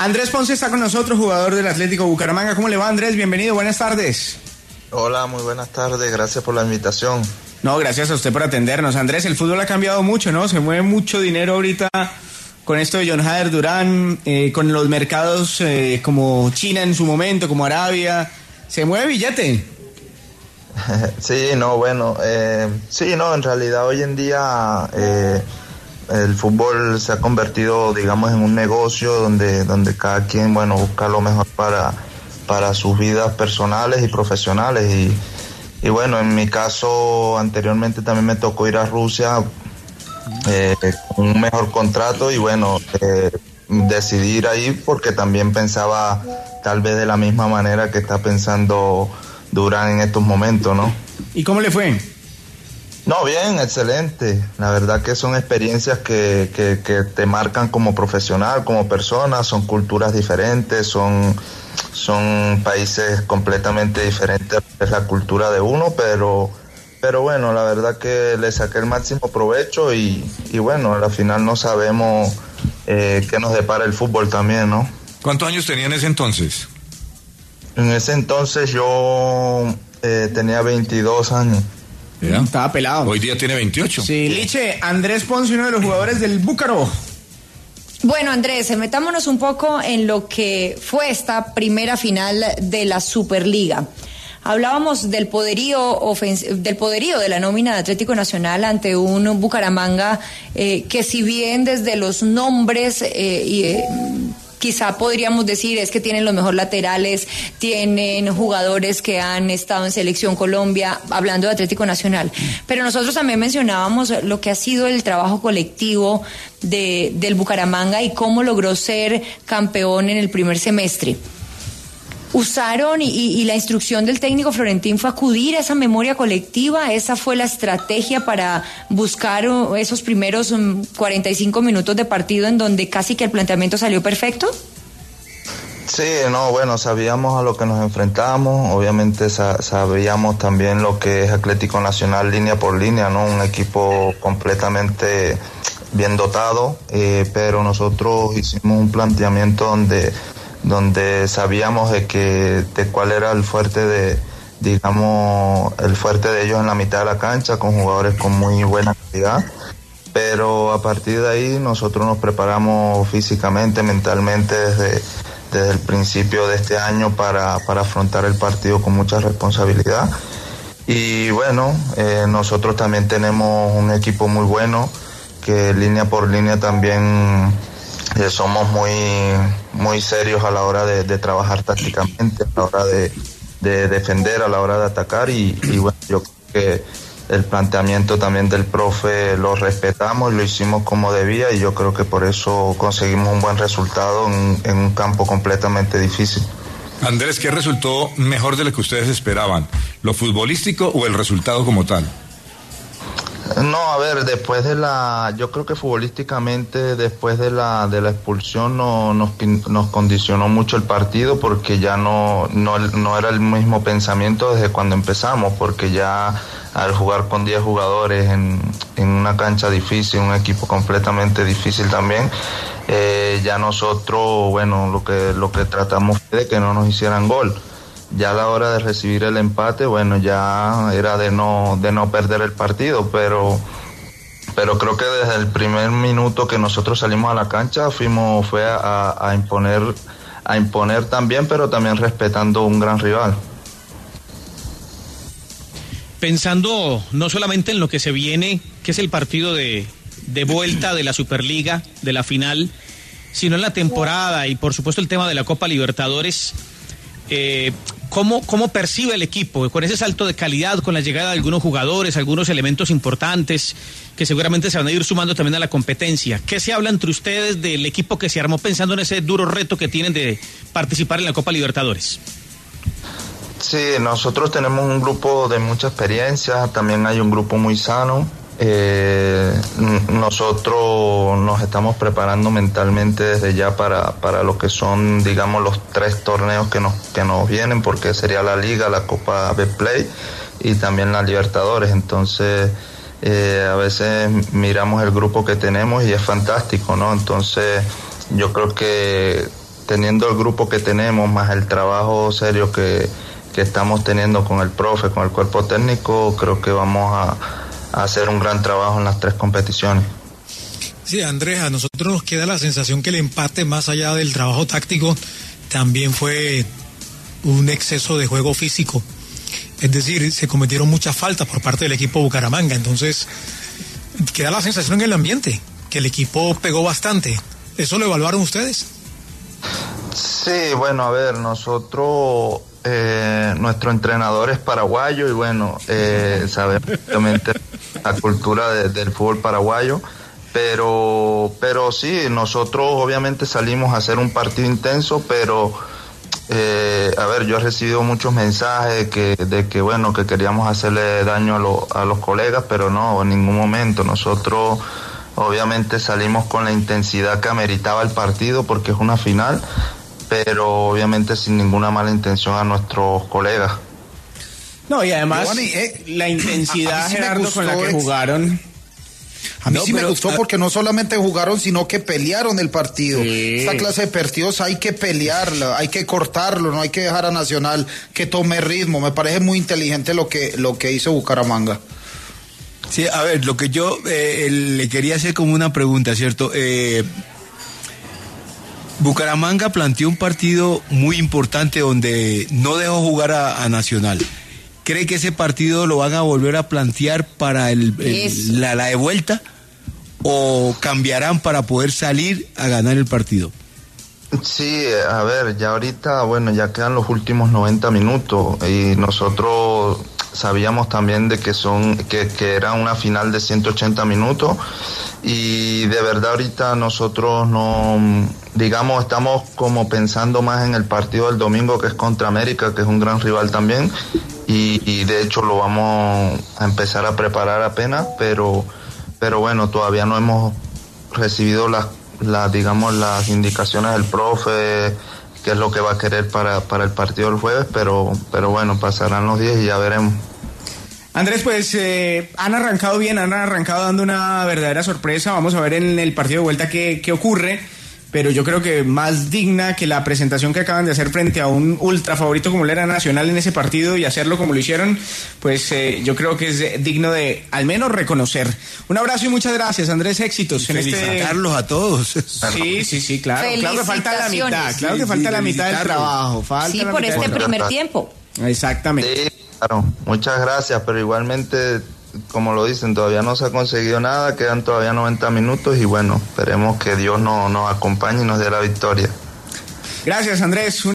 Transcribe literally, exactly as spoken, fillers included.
Andrés Ponce está con nosotros, jugador del Atlético Bucaramanga. ¿Cómo le va, Andrés? Bienvenido, buenas tardes. Hola, muy buenas tardes, gracias por la invitación. No, gracias a usted por atendernos. Andrés, el fútbol ha cambiado mucho, ¿no? Se mueve mucho dinero ahorita con esto de John Hader Durán, eh, con los mercados eh, como China en su momento, como Arabia. ¿Se mueve billete? Sí, no, bueno, eh, sí, no, en realidad hoy en día eh, el fútbol se ha convertido, digamos, en un negocio donde, donde cada quien, bueno, busca lo mejor para, para sus vidas personales y profesionales. Y, y bueno, en mi caso, anteriormente también me tocó ir a Rusia eh, con un mejor contrato y bueno, eh, decidí ir ahí porque también pensaba tal vez de la misma manera que está pensando Durán en estos momentos, ¿no? ¿Y cómo le fue? No, bien, excelente. La verdad que son experiencias que, que, que te marcan como profesional, como persona, son culturas diferentes, son, son países completamente diferentes, es la cultura de uno, pero, pero bueno, la verdad que le saqué el máximo provecho y, y bueno, al final no sabemos eh, qué nos depara el fútbol también, ¿no? ¿Cuántos años tenía en ese entonces? En ese entonces yo eh, tenía veintidós años. ¿Ya? Estaba pelado. Hoy día tiene veintiocho. Sí, Liche, Andrés Ponce, uno de los jugadores del Búcaro. Bueno, Andrés, metámonos un poco en lo que fue esta primera final de la Superliga. Hablábamos del poderío ofens- del poderío de la nómina de Atlético Nacional ante un Bucaramanga eh, que si bien desde los nombres eh, y eh, quizá podríamos decir es que tienen los mejores laterales, tienen jugadores que han estado en Selección Colombia, hablando de Atlético Nacional. Pero nosotros también mencionábamos lo que ha sido el trabajo colectivo de, del Bucaramanga y cómo logró ser campeón en el primer semestre. Usaron y, y la instrucción del técnico Florentín fue acudir a esa memoria colectiva. Esa fue la estrategia para buscar esos primeros cuarenta y cinco minutos de partido en donde casi que el planteamiento salió perfecto. Sí, no, bueno, sabíamos a lo que nos enfrentábamos, obviamente sa- sabíamos también lo que es Atlético Nacional línea por línea, ¿no? Un equipo completamente bien dotado, eh, pero nosotros hicimos un planteamiento donde donde sabíamos de que de cuál era el fuerte de digamos el fuerte de ellos en la mitad de la cancha, con jugadores con muy buena calidad, pero a partir de ahí nosotros nos preparamos físicamente, mentalmente desde, desde el principio de este año para, para afrontar el partido con mucha responsabilidad. Y bueno, eh, nosotros también tenemos un equipo muy bueno que línea por línea también Eh, somos muy muy serios a la hora de, de trabajar tácticamente, a la hora de, de defender, a la hora de atacar y, y bueno, yo creo que el planteamiento también del profe lo respetamos, lo hicimos como debía y yo creo que por eso conseguimos un buen resultado en, en un campo completamente difícil. Andrés, ¿qué resultó mejor de lo que ustedes esperaban? ¿Lo futbolístico o el resultado como tal? No, a ver, después de la, yo creo que futbolísticamente después de la de la expulsión no, nos nos condicionó mucho el partido porque ya no, no no era el mismo pensamiento desde cuando empezamos, porque ya al jugar con diez jugadores en, en una cancha difícil, un equipo completamente difícil también, eh, ya nosotros, bueno, lo que lo que tratamos fue de que no nos hicieran gol. Ya a la hora de recibir el empate, bueno, ya era de no de no perder el partido, pero pero creo que desde el primer minuto que nosotros salimos a la cancha fuimos fue a, a imponer a imponer también, pero también respetando un gran rival. Pensando no solamente en lo que se viene, que es el partido de de vuelta de la Superliga, de la final, sino en la temporada y por supuesto el tema de la Copa Libertadores. Eh, ¿cómo, ¿Cómo percibe el equipo con ese salto de calidad, con la llegada de algunos jugadores, algunos elementos importantes que seguramente se van a ir sumando también a la competencia? ¿Qué se habla entre ustedes del equipo que se armó pensando en ese duro reto que tienen de participar en la Copa Libertadores? Sí, nosotros tenemos un grupo de mucha experiencia, también hay un grupo muy sano. Eh, nosotros nos estamos preparando mentalmente desde ya para, para lo que son, digamos, los tres torneos que nos, que nos vienen, porque sería la Liga, la Copa Betplay y también la Libertadores. Entonces, eh, a veces miramos el grupo que tenemos y es fantástico, ¿no? Entonces, yo creo que teniendo el grupo que tenemos, más el trabajo serio que, que estamos teniendo con el profe, con el cuerpo técnico, creo que vamos a, a hacer un gran trabajo en las tres competiciones. Sí, Andrés, a nosotros nos queda la sensación que el empate, más allá del trabajo táctico, también fue un exceso de juego físico. Es decir, se cometieron muchas faltas por parte del equipo Bucaramanga, entonces queda la sensación en el ambiente, que el equipo pegó bastante. ¿Eso lo evaluaron ustedes? Sí, bueno, a ver, nosotros, eh, nuestro entrenador es paraguayo y bueno, eh, sabemos obviamente la cultura de, del fútbol paraguayo, pero, pero sí, nosotros obviamente salimos a hacer un partido intenso, pero eh, a ver, yo he recibido muchos mensajes de que, de que bueno, que queríamos hacerle daño a, lo, a los colegas, pero no, en ningún momento. Nosotros obviamente salimos con la intensidad que ameritaba el partido porque es una final, pero obviamente sin ninguna mala intención a nuestros colegas. No, y además Giovanni, eh, la intensidad, sí Gerardo, gustó, con la que jugaron. A mí No, sí me pero, gustó a... porque no solamente jugaron, sino que pelearon el partido. Sí. Esta clase de partidos hay que pelearlo, hay que cortarlo, no hay que dejar a Nacional que tome ritmo. Me parece muy inteligente lo que, lo que hizo Bucaramanga. Sí, a ver, lo que yo eh, le quería hacer como una pregunta, ¿cierto? Eh, Bucaramanga planteó un partido muy importante donde no dejó jugar a, a Nacional. ¿Cree que ese partido lo van a volver a plantear para el, el, la, la de vuelta o cambiarán para poder salir a ganar el partido? Sí, a ver, ya ahorita, bueno, ya quedan los últimos noventa minutos y nosotros sabíamos también de que son que, que era una final de ciento ochenta minutos y de verdad ahorita nosotros no, digamos, estamos como pensando más en el partido del domingo que es contra América, que es un gran rival también y, y de hecho lo vamos a empezar a preparar apenas, pero, pero bueno, todavía no hemos recibido las, las digamos, las indicaciones del profe, qué es lo que va a querer para, para el partido del jueves, pero, pero bueno, pasarán los días y ya veremos. Andrés, pues eh, han arrancado bien, han arrancado dando una verdadera sorpresa. Vamos a ver en el partido de vuelta qué, qué ocurre, pero yo creo que más digna que la presentación que acaban de hacer frente a un ultra favorito como le era Nacional en ese partido y hacerlo como lo hicieron, pues eh, yo creo que es digno de al menos reconocer. Un abrazo y muchas gracias, Andrés, éxitos en este... Felicitarlos a todos. Sí, sí, sí, claro, claro que falta la mitad, claro que falta la mitad del trabajo. Falta sí, por este primer tiempo. Exactamente. Sí, claro, muchas gracias, pero igualmente, como lo dicen, todavía no se ha conseguido nada, quedan todavía noventa minutos y bueno, esperemos que Dios nos, nos acompañe y nos dé la victoria. Gracias, Andrés.